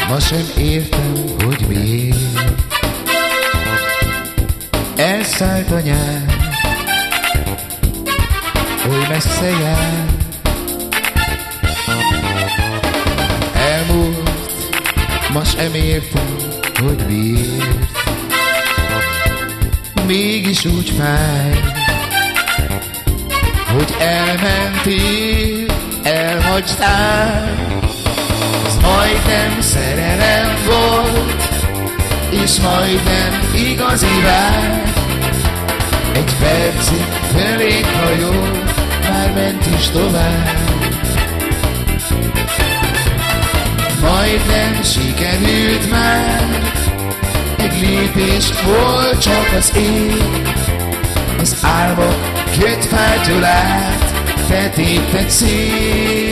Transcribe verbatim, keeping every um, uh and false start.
Ma sem értem, hogy miért elszállt a nyár, oly messze jár. Elmúlt, ma sem értem, hogy miért mégis úgy fáj, hogy elmentél, elhagytál. Ez majdnem szerelem volt, és majdnem igazi vár. Egy percig felénk hajol, már ment is tovább. Majdnem sikerült már, egy lépés volt csak az ég. Az álmok kötfátyolát, te tépted szét.